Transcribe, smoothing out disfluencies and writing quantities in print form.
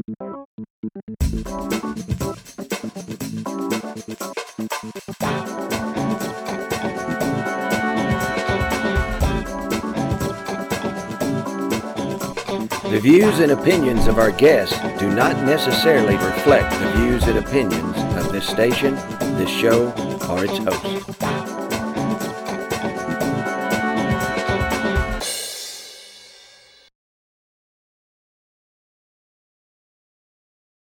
The views and opinions of our guests do not necessarily reflect the views and opinions of this station, this show, or its host.